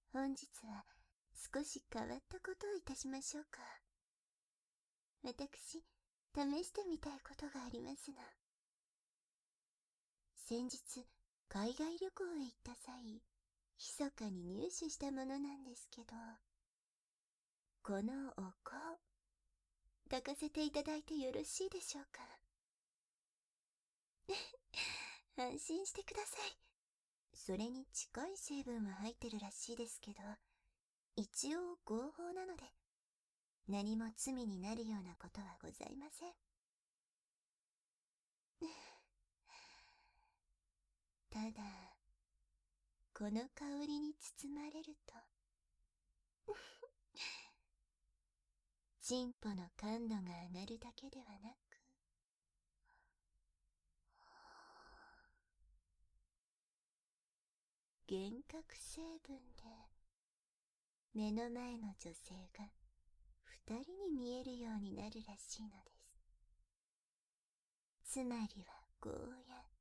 本日は少し変わったことをいたしましょうか。私、試してみたいことがありますの。先日、海外旅行へ行った際、密かに入手したものなんですけど、このお香、炊かせていただいてよろしいでしょうか。安心してください。それに近い成分は入ってるらしいですけど、一応合法なので、何も罪になるようなことはございません。ただ、この香りに包まれると、チンポの感度が上がるだけではなく、幻覚成分で、目の前の女性が二人に見えるようになるらしいのです。つまりはこうやって、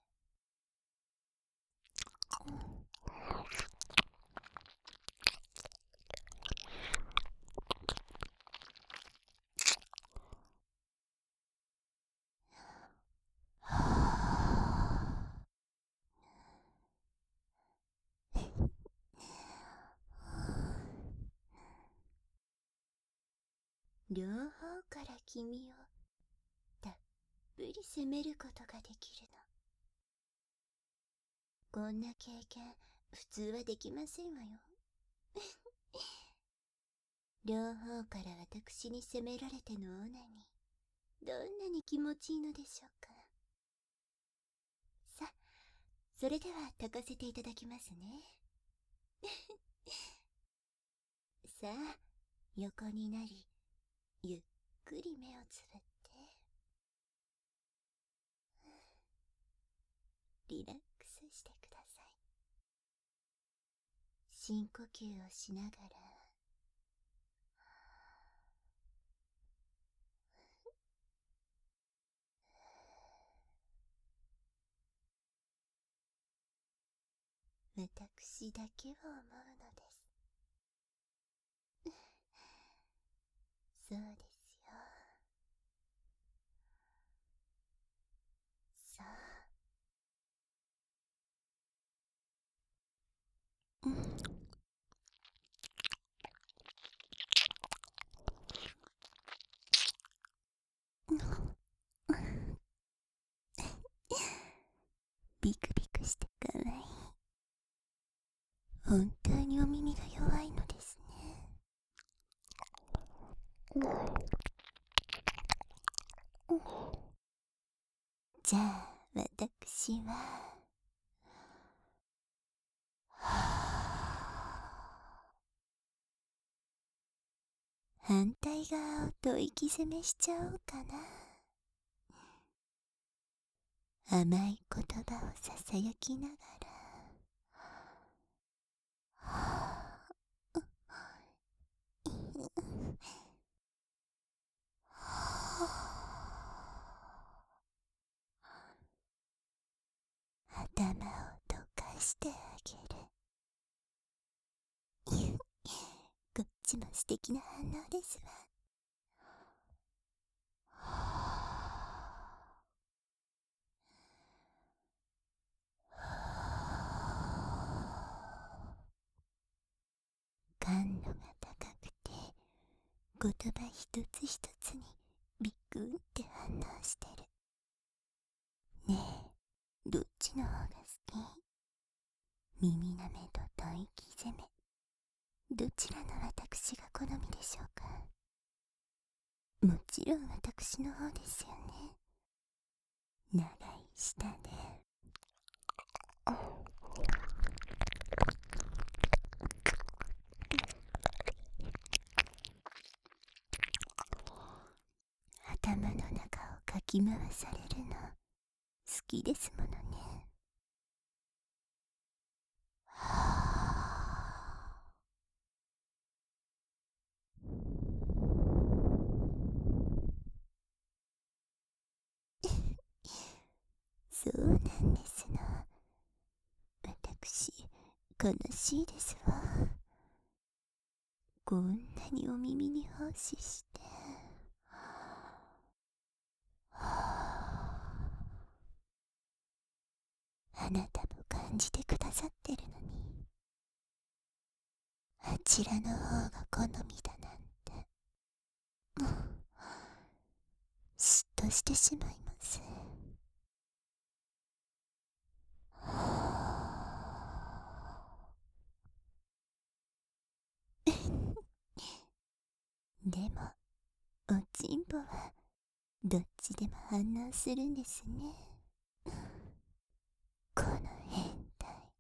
両方から君をたっぷり責めることができるの。こんな経験、普通はできませんわよ。両方から私に責められてのオナニー、どんなに気持ちいいのでしょうか。さあ、それでは炊かせていただきますね。さあ、横になり、ゆっくり目をつぶって、リラックスしてください。深呼吸をしながら、私だけを思うのです。そうですよ。さあ、ビクビクしてかわいい。本当にお耳が弱いのですね。じゃあ、私は、反対側を吐息攻めしちゃおうかな。甘い言葉をささやきながら、頭をどかしてあげる。こっちも素敵な反応ですわ。感度が高くて、言葉一つ一つにビックンって反応してる。ねえ、どっちの方が好き？耳なめと吐息攻め、どちらの私が好みでしょうか。もちろん私の方ですよね。長い舌で、頭の中をかき回されるの好きですものね。そうなんですの。私、 悲しいですわ。こんなにお耳に奉仕して。あなたも感じてくださってるのに、あちらの方が好みだなんて、嫉妬してしまいます。でも、おちんぽはどっちでも反応するんですね。この変態。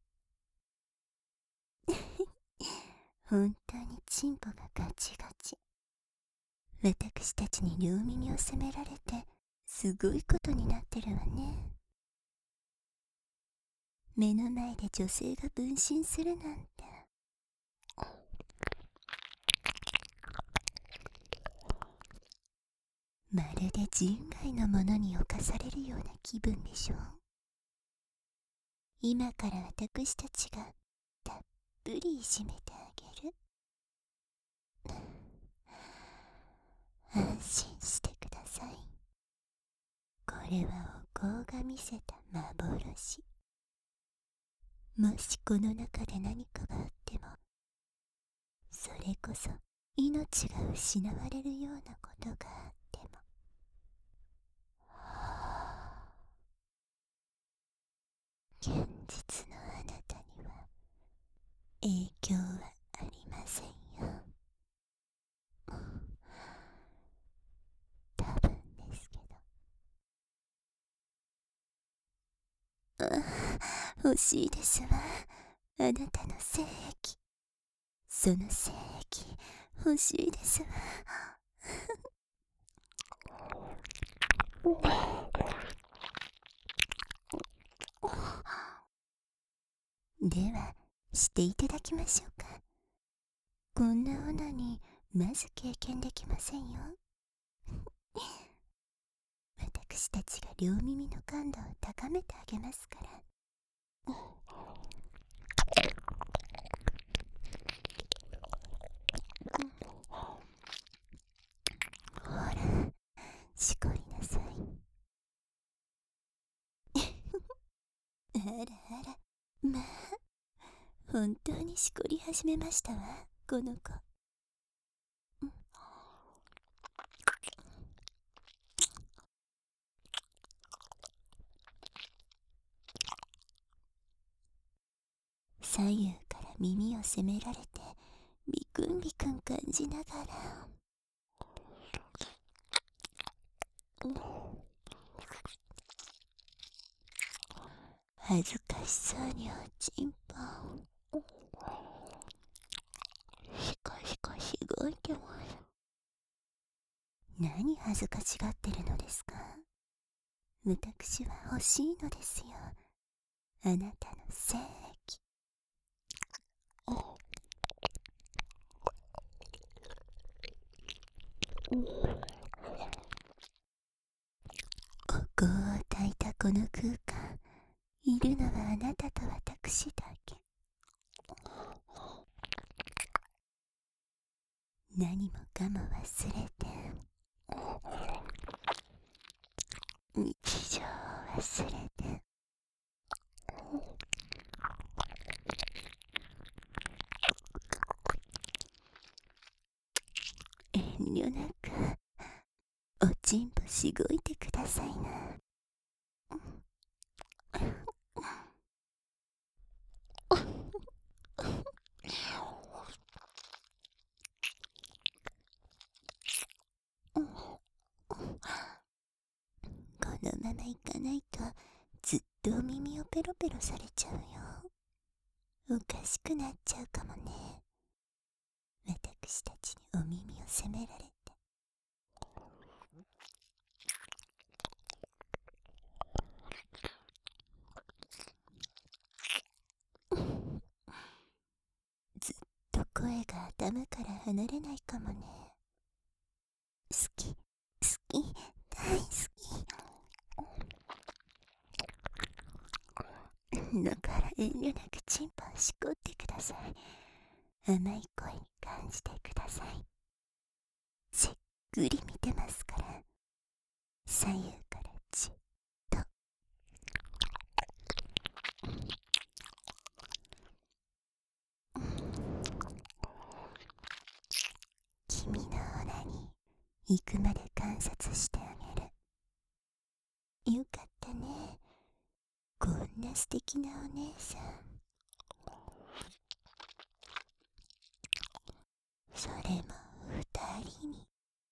本当にチンポがガチガチ。私たちに両耳を責められてすごいことになってるわね。目の前で女性が分身するなんて。まるで人外のものに侵されるような気分でしょう。今から私たちがたっぷりいじめてあげる。安心してください。これはお香が見せた幻。もしこの中で何かがあっても、それこそ命が失われるようなことがあっても、現実のあなたには影響はありませんよ。多分ですけど。欲しいですわ。あなたの精液。その精液欲しいですわ。ではしていただきましょうか。こんなオナにまず経験できませんよ。私たちが両耳の感度を高めてあげますから。ほら、しこりなさい。あらあら、まあ本当にしこり始めましたわ、この子。左右から耳を責められてビクンビクン感じながら、恥ずかしそうにおちんぽしこしこしごいてます。何恥ずかしがってるのですか。私は欲しいのですよ、あなたの精液。お香を焚いたこの空間、いるのはあなたと私だけ。何もかも忘れて、日常を忘れて、遠慮なくおちんぽしごいてくださいな。このままいかないとずっとお耳をペロペロされちゃうよ。おかしくなっちゃうかもね。私たちにお耳を責められて。ずっと声が頭から離れないかもね。好き、好き、大好き。 だから遠慮なくチンポをしこってください。甘い声に感じてください。じっくり見てますから。左右からじっと。君のオナに行くまで観察してあげる。よかったね。こんな素敵なお姉さん。それも二人に。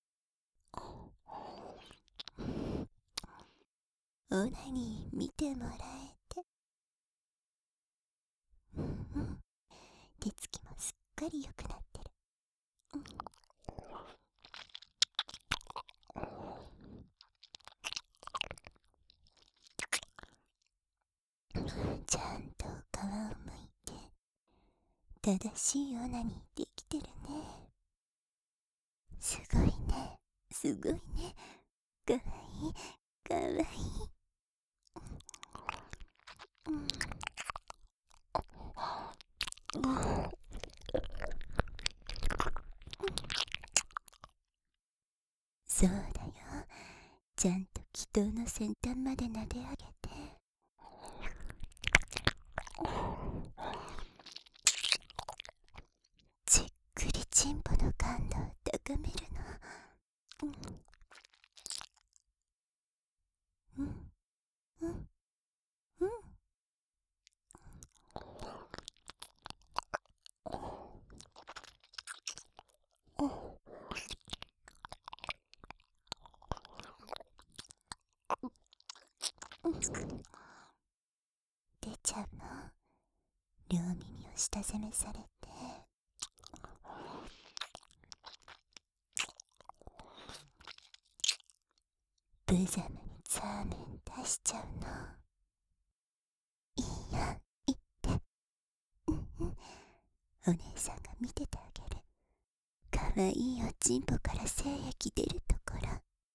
オナに見てもらえて。手つきもすっかり良くなってる。ちゃんと皮をむいて正しいオナにできてるね。すごいね、すごいね。かわいい、かわいい。そうだよ。ちゃんと祈祷の先端まで撫で上げて。じっくりチンポの感度を高めるの。てちゃんも両耳を下攻めされて、無様にザーメン出しちゃうの。いいよ、言って。お姉さんが見ててあげる。かわいいおちんぽから精液出るところ。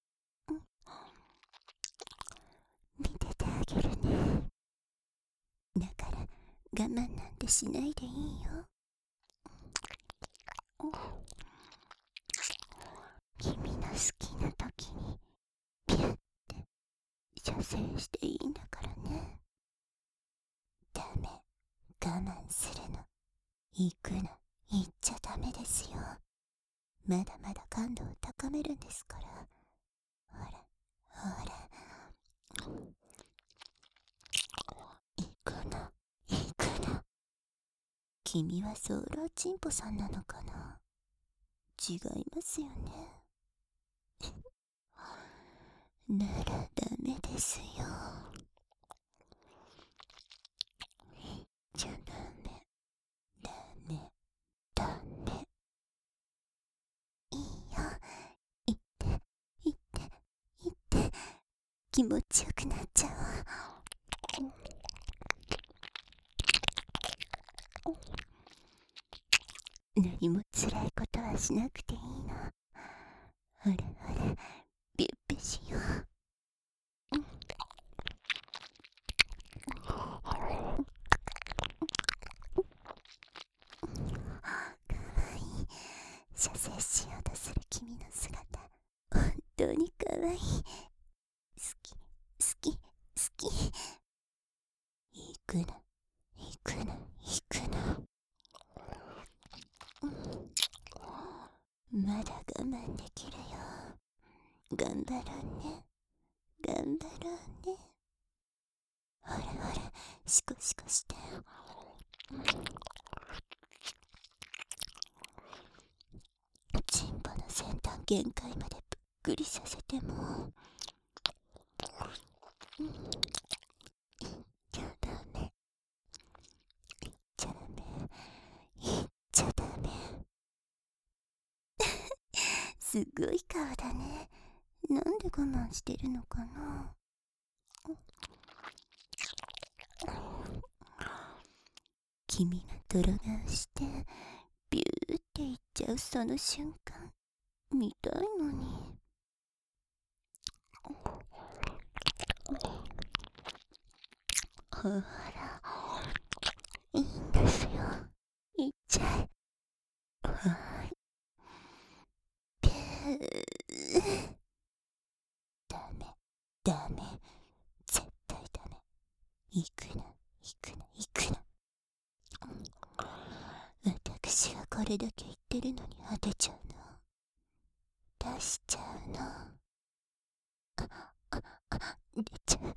見ててあげるね。だから我慢なんてしないでいいよ。君の好きな時にピュッて射精していいんだからね。ダメ、我慢するの。行くの、行っちゃダメですよ。まだまだ感度を高めるんですから。ほら、ほら。行くの、行くの。君はソーラーチンポさんなのかな。違いますよね。ならダメですよ。言っちゃダメ、ダメ、ダメ。いいよ、言って、言って、言って。気持ちよくなっちゃう。何も辛いことはしなくていいの。ほらほら、ビュッビュしよう。かわいい。射精しようとする君の姿、本当にかわいい。好き、好き、好き。行くな、行くな、行くな。まだ我慢できるよ。頑張ろうね、頑張ろうね。ほらほら、シコシコして。チンポの先端限界までぷっくりさせても。言っちゃダメ、言っちゃダメ、言っちゃダメ。すごい顔だね。なんで我慢してるのかな。君が泥顔してビューっていっちゃうその瞬間見たいのに。ほら、 行くな、行くな、行くな。私がこれだけ言ってるのに当てちゃうの。出しちゃうの。出ちゃう。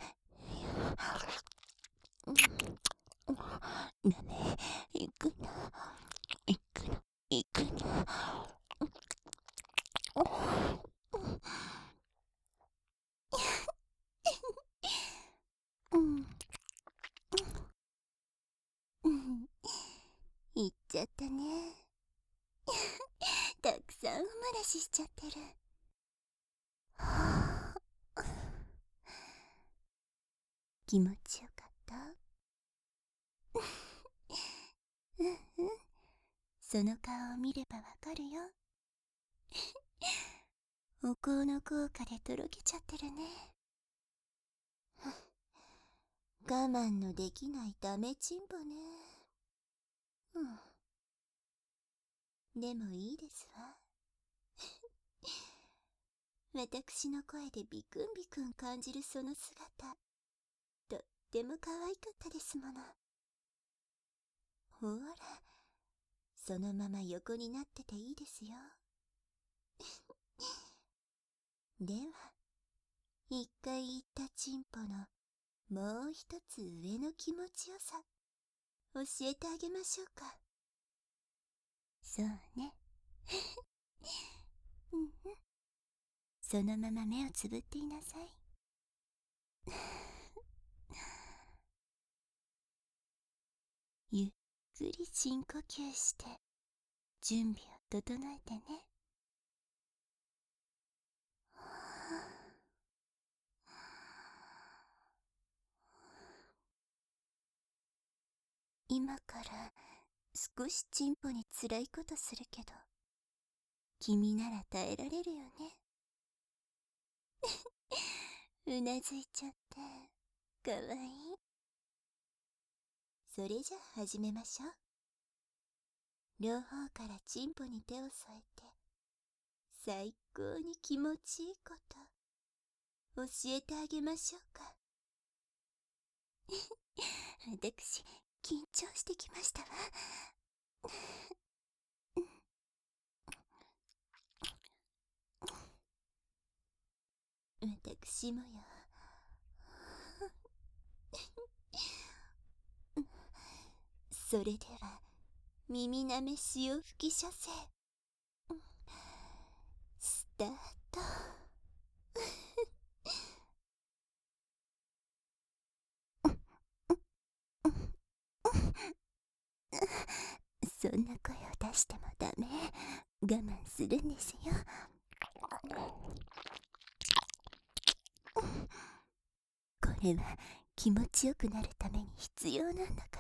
ダメ。行くな、行くな、行くな。行っちゃったね。たくさんお漏らししちゃってる。はあ、気持ちよかった？うんうん。その顔を見ればわかるよ。お香の効果でとろけちゃってるね。我慢のできないダメチンポね。でもいいですわ。私の声でビクンビクン感じるその姿、とっても可愛かったですもの。ほら、そのまま横になってていいですよ。では、一回言ったチンポのもう一つ上の気持ちよさ、教えてあげましょうか。そうね。うんうん。そのまま目をつぶっていなさい。ゆっくり深呼吸して準備を整えてね。今から少しチンポに辛いことするけど、君なら耐えられるよね。うなずいちゃってかわいい。それじゃあ始めましょう。両方からチンポに手を添えて最高に気持ちいいこと教えてあげましょうか。私緊張してきましたわ。私もよ。それでは耳なめ潮吹き射精スタート。そんな声を出してもダメ。我慢するんですよ。これは気持ちよくなるために必要なんだから。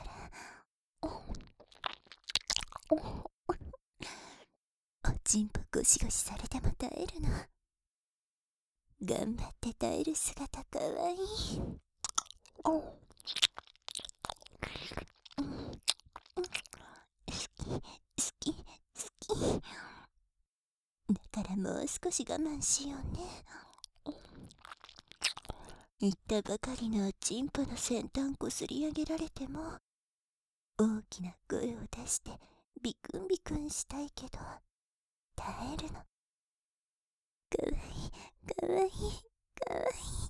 おちんぽゴシゴシされても耐えるの。頑張って耐える姿かわいい。好き、好き。だからもう少し我慢しようね。言ったばかりのチンポの先端こすり上げられても、大きな声を出してビクンビクンしたいけど、耐えるの。かわいい、かわいい、かわいい。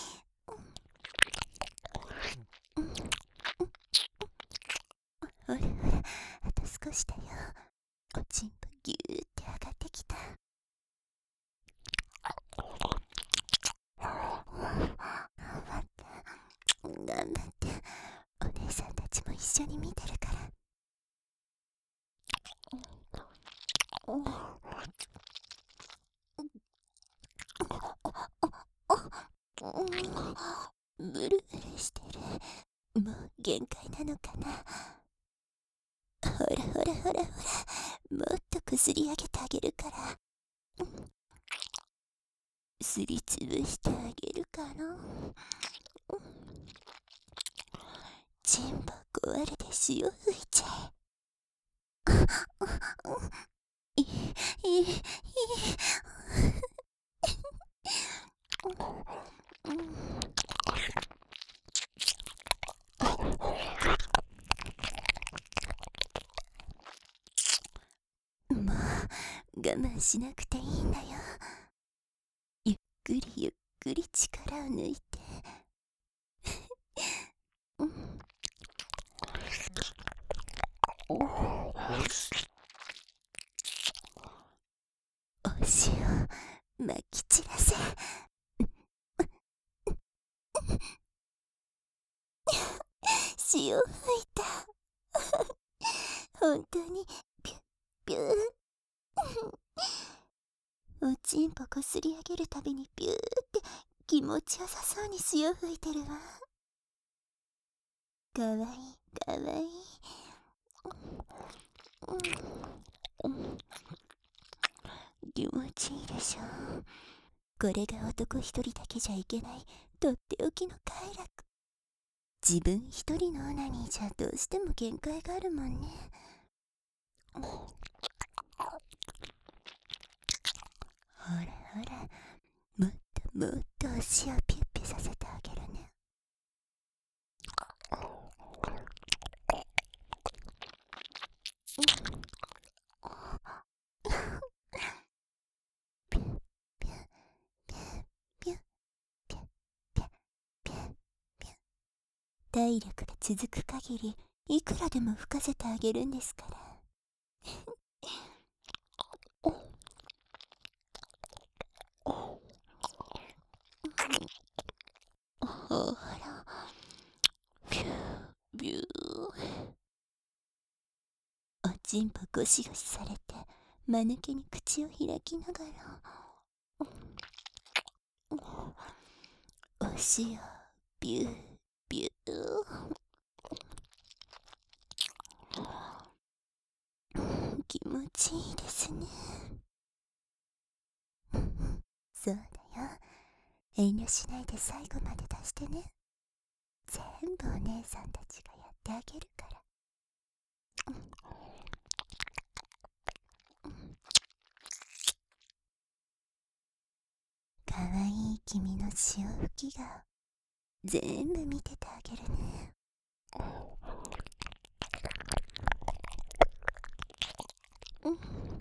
ほらほら、あと少しだよ。おちんぽぎゅーって上がってきた。頑張って。お姉さんたちも一緒に見てるから。ブルブルしてる。もう限界なのかな。ほらほらほらほら、もっとこすり上げてあげるから。すりつぶしてあげるかな。チンポ壊れて潮吹いちゃえ。いいいい慢しなくていいんだよ。ゆっくりゆっくり力を抜いて。うん、お塩まき散らせ。潮吹いた。本当にピュッピュッ。おちんぽこすり上げるたびにピューって気持ちよさそうに潮吹いてるわ。かわいいかわいい。気持ちいいでしょ。これが男一人だけじゃいけないとっておきの快楽。自分一人のオナニーじゃどうしても限界があるもんね。ほらほら、もっともっとお塩ピュッピュさせてあげるね。ピュッピュッピュッピュッピュッピュッピュッピュッ。体力が続く限りいくらでも吹かせてあげるんですから。ほら、ビュービュー。おちんぽゴシゴシされて間抜けに口を開きながら、お塩ビュービュー。気持ちいいですね。そうだよ。遠慮しないで最後まで出してね。全部お姉さんたちがやってあげるから。かわいい君の潮吹きが全部見ててあげるね。好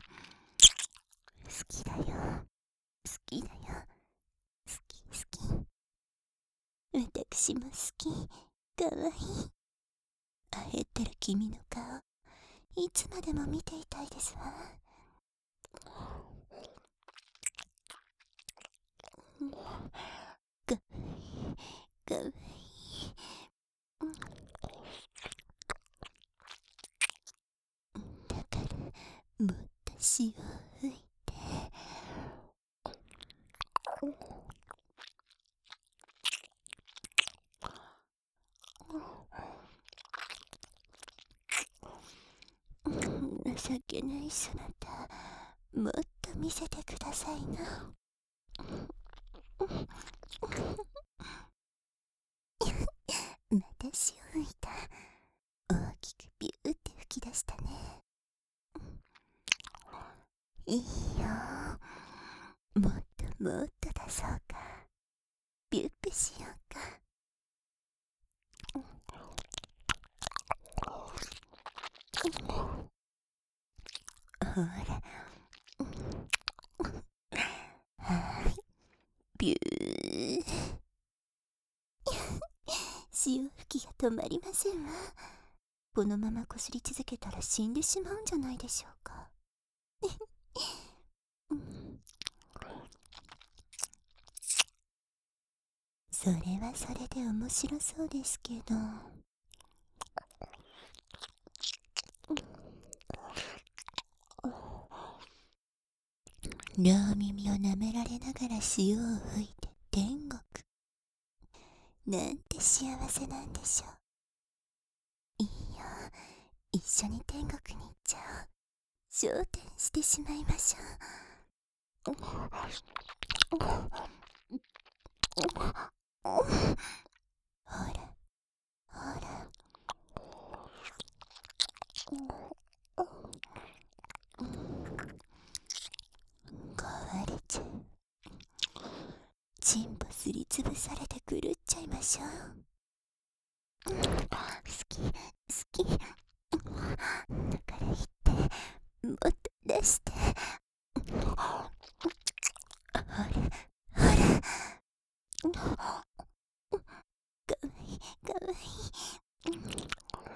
きだよ、好きだよ、好き好き。私も好き。かわいい。あへってる君の顔、いつまでも見ていたいですわ。かわいいかわいい。だからもっと潮を吹いて。情けないそなた、もっと見せてくださいな。また潮吹いた。大きくビューって吹き出したね。いいよ、もっともっと出そうか。ビュッビュしようか。ほら、はい、ビュー。潮吹きが止まりませんわ。このままこすり続けたら死んでしまうんじゃないでしょうか。それはそれで面白そうですけど。両耳を舐められながら潮を吹いて天国。なんて幸せなんでしょう。いいよ、一緒に天国に行っちゃおう。昇天してしまいましょう。ほらほら、壊れちゃう。チンポすりつぶされて狂っちゃいましょう。好き好き。だから言って、もっと出して。 ほらほら、かわいいかわいい。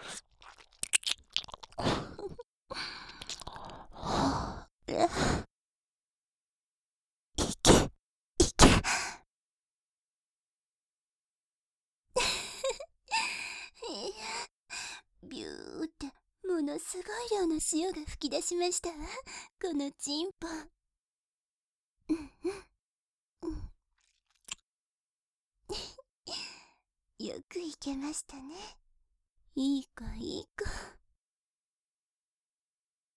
ほら、いけいけ。ビューってものすごい量の塩が噴き出しましたわ、このチンポ。うん、よくいけましたね。いい子いい子。